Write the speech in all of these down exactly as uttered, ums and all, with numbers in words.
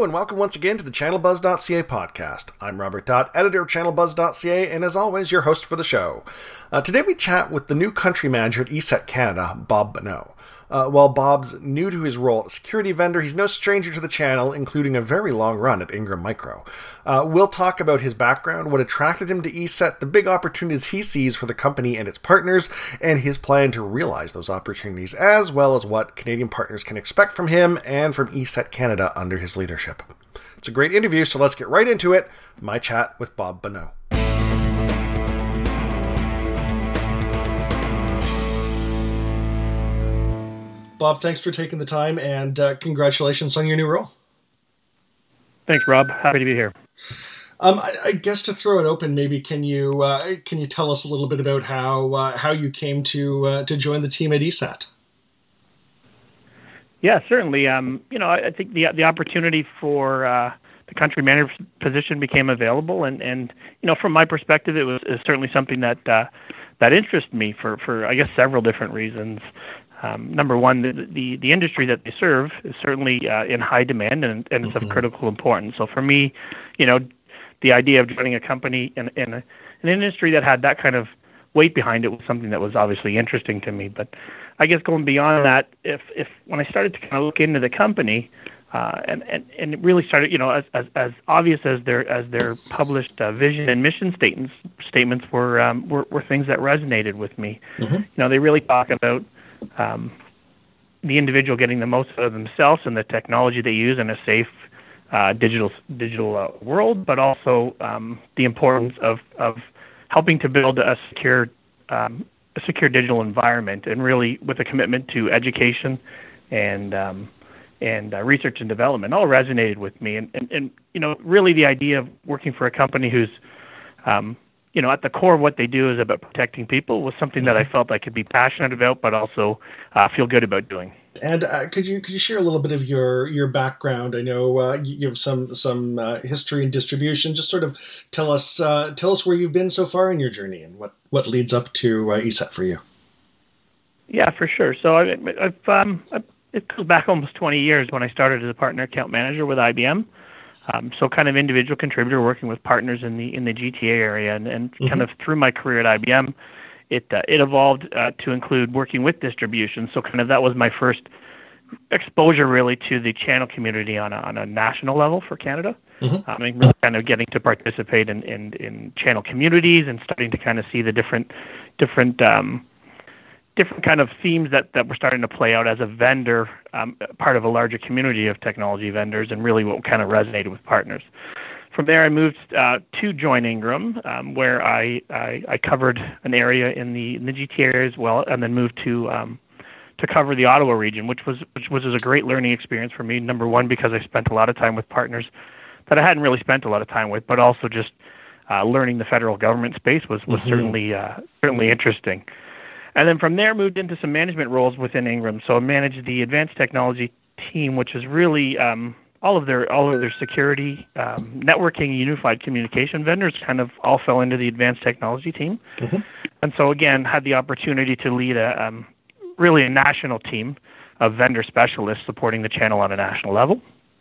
Hello and welcome once again to the Channel Buzz dot C A podcast. I'm Robert Dott, editor of Channel Buzz dot C A, and as always, your host for the show. Uh, today we chat with the new country manager at E S E T Canada, Bob Bonneau. Uh, while Bob's new to his role as security vendor, he's no stranger to the channel, including a very long run at Ingram Micro. Uh, we'll talk about his background, what attracted him to E S E T, the big opportunities he sees for the company and its partners, and his plan to realize those opportunities, as well as what Canadian partners can expect from him and from E S E T Canada under his leadership. It's a great interview, so let's get right into it. My chat with Bob Bonneau. Bob, thanks for taking the time, and uh, congratulations on your new role. Thanks, Rob. Happy to be here. Um, I, I guess to throw it open, maybe can you uh, can you tell us a little bit about how uh, how you came to uh, to join the team at E S E T? Yeah, certainly. Um, you know, I, I think the the opportunity for uh, the country manager position became available, and, and you know, from my perspective, it was is certainly something that uh, that interested me for, for I guess several different reasons. Um, number one, the, the the industry that they serve is certainly uh, in high demand, and, and it's mm-hmm. of critical importance. So for me, you know, the idea of joining a company in, in a, an industry that had that kind of weight behind it was something that was obviously interesting to me. But I guess going beyond that, if if when I started to kind of look into the company, uh, and, and and it really started, you know, as as, as obvious as their as their published uh, vision and mission statements statements were um, were, were things that resonated with me. Mm-hmm. You know, they really talk about Um, the individual getting the most out of themselves and the technology they use in a safe uh, digital digital uh, world, but also um, the importance of, of helping to build a secure um, a secure digital environment, and really with a commitment to education and um, and uh, research and development. All resonated with me, and, and and you know, really the idea of working for a company who's um, you know, at the core of what they do is about protecting people was something that I felt I could be passionate about, but also uh, feel good about doing. And uh, could you could you share a little bit of your, your background? I know uh, you have some some uh, history and distribution. Just sort of tell us uh, tell us where you've been so far in your journey, and what, what leads up to uh, E S E T for you. Yeah, for sure. So I, I've um, I've, it goes back almost twenty years when I started as a partner account manager with I B M. Um, so kind of individual contributor working with partners in the in the G T A area, and, and mm-hmm. kind of through my career at I B M, it uh, it evolved uh, to include working with distribution. So kind of that was my first exposure really to the channel community on a, on a national level for Canada. Mm-hmm. I mean, really kind of getting to participate in, in, in channel communities and starting to kind of see the different different um, different kind of themes that, that were starting to play out as a vendor, um, part of a larger community of technology vendors, and really what kind of resonated with partners. From there, I moved uh, to join Ingram, um, where I, I I covered an area in the in the G T A area as well, and then moved to um, to cover the Ottawa region, which was which was a great learning experience for me. Number one, because I spent a lot of time with partners that I hadn't really spent a lot of time with, but also just uh, learning the federal government space was was mm-hmm. certainly uh, certainly interesting. And then from there, moved into some management roles within Ingram. So I managed the advanced technology team, which is really um, all of their all of their security, um, networking, unified communication vendors kind of all fell into the advanced technology team. Mm-hmm. And so again, had the opportunity to lead a um, really a national team of vendor specialists supporting the channel on a national level.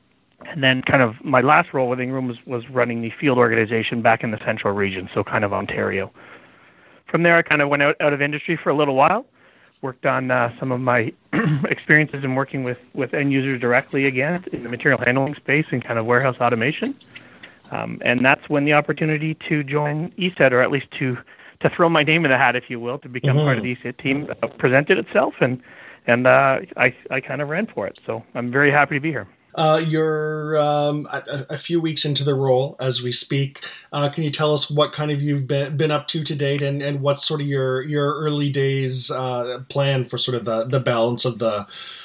And then kind of my last role with Ingram was, was running the field organization back in the central region, so kind of Ontario. From there, I kind of went out, out of industry for a little while, worked on uh, some of my experiences in working with, with end users directly again in the material handling space and kind of warehouse automation. Um, and that's when the opportunity to join E S E T, or at least to, to throw my name in the hat, if you will, to become mm-hmm. part of the E S E T team, uh, presented itself, and, and uh, I, I kind of ran for it. So I'm very happy to be here. Uh, you're um, a, a few weeks into the role as we speak. Uh, can you tell us what kind of you've been been up to to date, and, and what's sort of your, your early days uh, plan for sort of the, the balance of the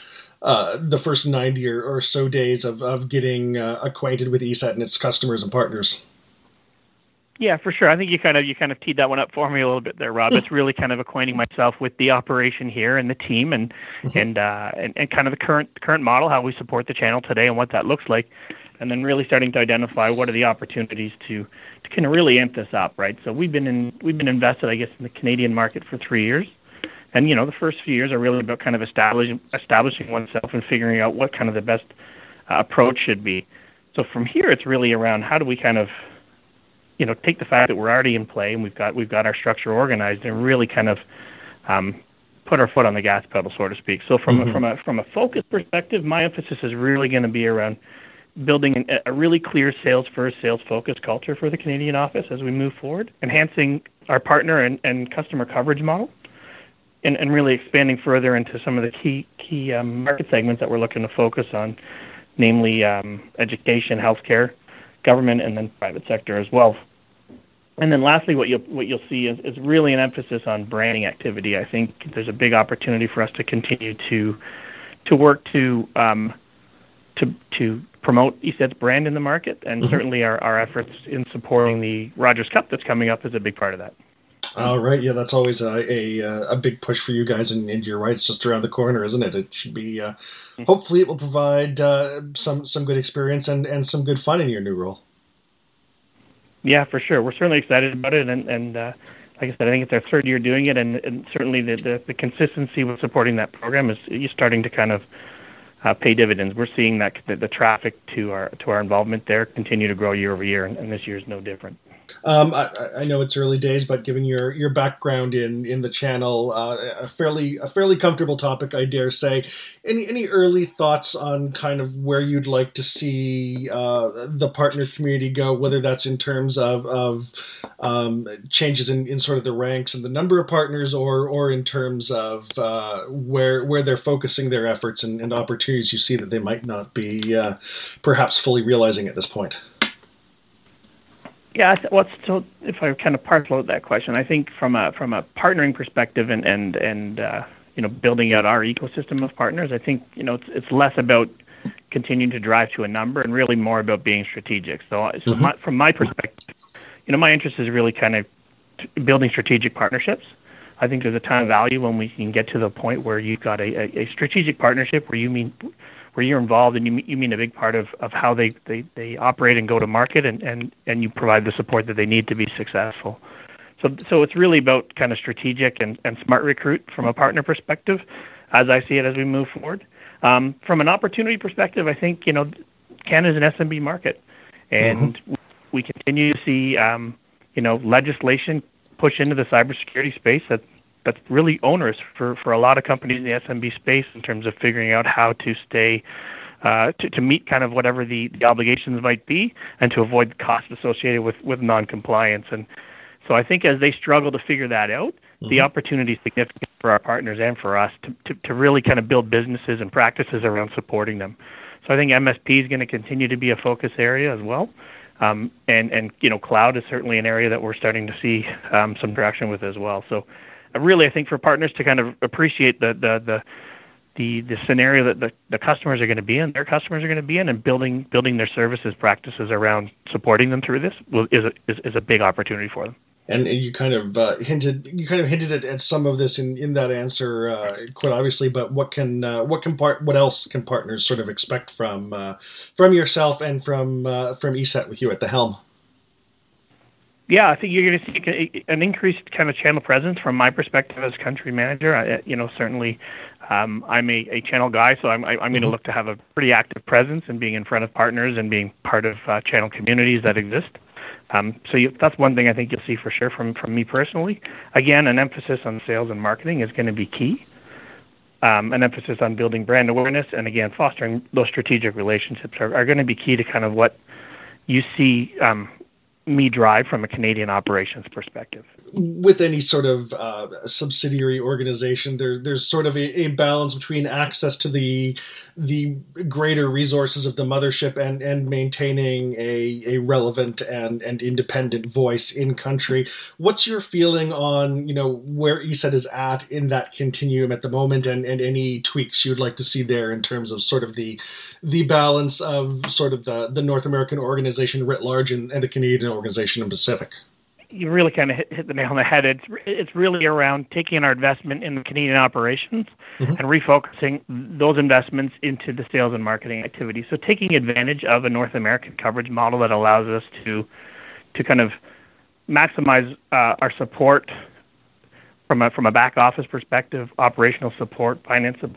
uh, the first ninety or, or so days of, of getting uh, acquainted with E S E T and its customers and partners? Yeah, for sure. I think you kind of you kind of teed that one up for me a little bit there, Rob. It's really kind of acquainting myself with the operation here and the team, and mm-hmm. and, uh, and and kind of the current current model, how we support the channel today, and what that looks like, and then really starting to identify what are the opportunities to to kind of really amp this up, right? So we've been in we've been invested, I guess, in the Canadian market for three years, and you know the first few years are really about kind of establishing establishing oneself and figuring out what kind of the best uh, approach should be. So from here, it's really around how do we kind of, you know, take the fact that we're already in play and we've got we've got our structure organized and really kind of um, put our foot on the gas pedal, so to speak. So from mm-hmm. a, from a from a focus perspective, my emphasis is really going to be around building a, a really clear sales first, sales focused culture for the Canadian office as we move forward, enhancing our partner and, and customer coverage model, and, and really expanding further into some of the key key um, market segments that we're looking to focus on, namely um, education, healthcare, government, and then private sector as well. And then lastly, what you'll what you'll see is, is really an emphasis on branding activity. I think there's a big opportunity for us to continue to to work to um, to to promote E S E T's brand in the market, and mm-hmm. certainly our, our efforts in supporting the Rogers Cup that's coming up is a big part of that. All right, yeah, that's always a a, a big push for you guys, and, and you're right, it's just around the corner, isn't it? It should be. Uh, mm-hmm. Hopefully, it will provide uh, some some good experience and, and some good fun in your new role. Yeah, for sure. We're certainly excited about it, and, and uh, like I said, I think it's our third year doing it, and, and certainly the, the, the consistency with supporting that program is, is starting to kind of uh, pay dividends. We're seeing that the, the traffic to our to our involvement there continue to grow year over year, and, and this year is no different. Um, I, I know it's early days, but given your, your background in, in the channel, uh, a fairly a fairly comfortable topic, I dare say. Any any early thoughts on kind of where you'd like to see uh, the partner community go, whether that's in terms of of um, changes in, in sort of the ranks and the number of partners, or or in terms of uh, where where they're focusing their efforts and, and opportunities you see that they might not be uh, perhaps fully realizing at this point? Yeah, what's so if I kind of parcel out that question, I think from a from a partnering perspective and and and uh, you know building out our ecosystem of partners, I think you know it's it's less about continuing to drive to a number and really more about being strategic. So, so mm-hmm. my, from my perspective, you know, my interest is really kind of t- building strategic partnerships. I think there's a ton of value when we can get to the point where you've got a, a, a strategic partnership where you mean. where you're involved and you you mean a big part of, of how they, they, they operate and go to market, and, and, and you provide the support that they need to be successful. So so it's really about kind of strategic and, and smart recruit from a partner perspective, as I see it as we move forward. Um, from an opportunity perspective, I think, you know, Canada's an S M B market, and mm-hmm. we continue to see, um, you know, legislation push into the cybersecurity space that that's really onerous for, for a lot of companies in the S M B space in terms of figuring out how to stay, uh, to, to meet kind of whatever the, the obligations might be and to avoid the costs associated with, with non-compliance. And so I think as they struggle to figure that out, mm-hmm. the opportunity is significant for our partners and for us to, to, to really kind of build businesses and practices around supporting them. So I think M S P is going to continue to be a focus area as well. Um, and, and, you know, cloud is certainly an area that we're starting to see um, some traction with as well. So really, I think for partners to kind of appreciate the the the the, the scenario that the, the customers are going to be in, their customers are going to be in, and building building their services practices around supporting them through this will, is, a, is is a big opportunity for them. And you kind of uh, hinted you kind of hinted at, at some of this in, in that answer, uh, quite obviously. But what can uh, what can part what else can partners sort of expect from uh, from yourself and from uh, from E S E T with you at the helm? Yeah, I think you're going to see an increased kind of channel presence from my perspective as country manager. I, you know, certainly um, I'm a, a channel guy, so I'm, I'm mm-hmm. going to look to have a pretty active presence and being in front of partners and being part of uh, channel communities that exist. Um, so you, that's one thing I think you'll see for sure from, from me personally. Again, an emphasis on sales and marketing is going to be key. Um, an emphasis on building brand awareness and, again, fostering those strategic relationships are, are going to be key to kind of what you see um, me drive from a Canadian operations perspective. With any sort of uh, subsidiary organization, there, there's sort of a, a balance between access to the the greater resources of the mothership and, and maintaining a, a relevant and, and independent voice in country. What's your feeling on, you know, where E S E T is at in that continuum at the moment, and, and any tweaks you'd like to see there in terms of sort of the the balance of sort of the, the North American organization writ large and, and the Canadian organization in Pacific? You really kind of hit, hit the nail on the head. It's it's really around taking our investment in the Canadian operations mm-hmm. and refocusing those investments into the sales and marketing activities. So taking advantage of a North American coverage model that allows us to to kind of maximize uh, our support from a from a back office perspective, operational support, finance support,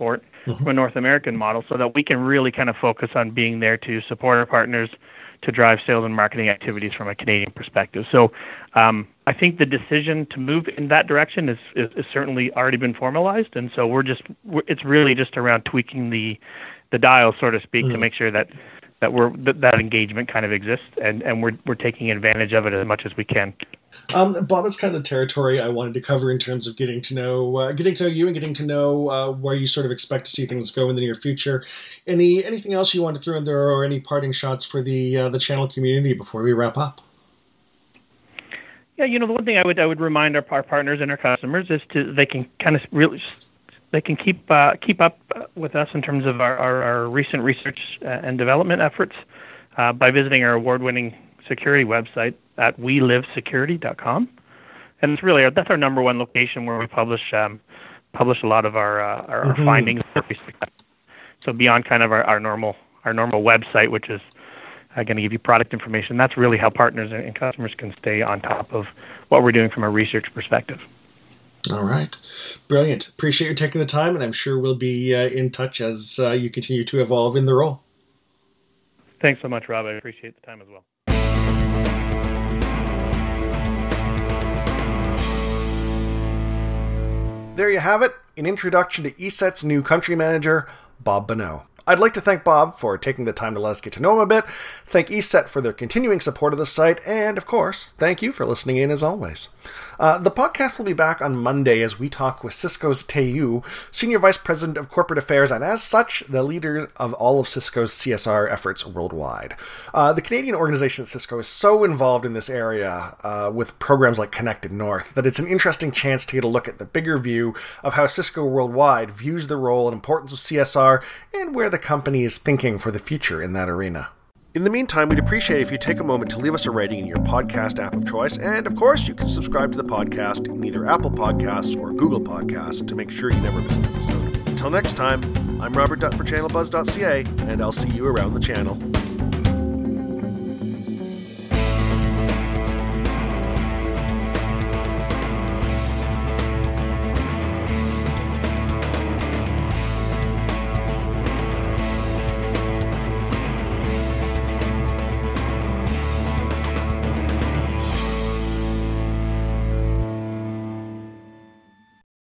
mm-hmm. from a North American model, so that we can really kind of focus on being there to support our partners, to drive sales and marketing activities from a Canadian perspective. So um, I think the decision to move in that direction is, is, is certainly already been formalized, and so we're just we're, it's really just around tweaking the the dial, so to speak, mm. to make sure that that we're that, that engagement kind of exists, and, and we're we're taking advantage of it as much as we can. Um, Bob, that's kind of the territory I wanted to cover in terms of getting to know uh, getting to know you and getting to know uh, where you sort of expect to see things go in the near future. Any anything else you want to throw in there, or any parting shots for the uh, the channel community before we wrap up? Yeah, you know, the one thing I would I would remind our, our partners and our customers is to they can kind of really they can keep uh, keep up with us in terms of our, our, our recent research and development efforts uh, by visiting our award-winning security website at we live security dot com, and it's really our, that's our number one location where we publish um, publish a lot of our uh, our, mm-hmm. our findings. So beyond kind of our, our normal our normal website, which is uh, going to give you product information, that's really how partners and customers can stay on top of what we're doing from a research perspective. All right, brilliant. Appreciate you taking the time, and I'm sure we'll be uh, in touch as uh, you continue to evolve in the role. Thanks so much, Rob. I appreciate the time as well. There you have it, an introduction to ESET's new country manager, Bob Bonneau. I'd like to thank Bob for taking the time to let us get to know him a bit, thank ESET for their continuing support of the site, and, of course, thank you for listening in as always. Uh, the podcast will be back on Monday as we talk with Cisco's Tae-Yu, Senior Vice President of Corporate Affairs, and as such, the leader of all of Cisco's C S R efforts worldwide. Uh, the Canadian organization at Cisco is so involved in this area uh, with programs like Connected North that it's an interesting chance to get a look at the bigger view of how Cisco worldwide views the role and importance of C S R and where the company is thinking for the future in that arena. In the meantime, we'd appreciate if you take a moment to leave us a rating in your podcast app of choice, and of course, you can subscribe to the podcast in either Apple Podcasts or Google Podcasts to make sure you never miss an episode. Until next time, I'm Robert Dutt for channel buzz dot c a, and I'll see you around the channel.